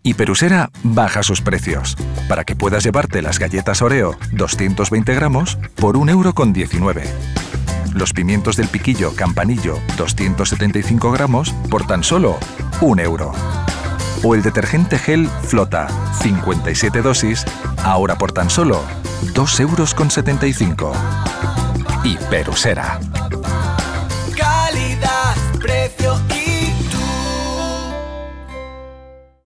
Hiperusera baja sus precios, para que puedas llevarte las galletas Oreo 220 gramos por 1,19 €. Los pimientos del piquillo Campanillo 275 gramos por tan solo 1 €. O el detergente gel Flota 57 dosis, ahora por tan solo 2,75 €. Hiperusera. Calidad, precio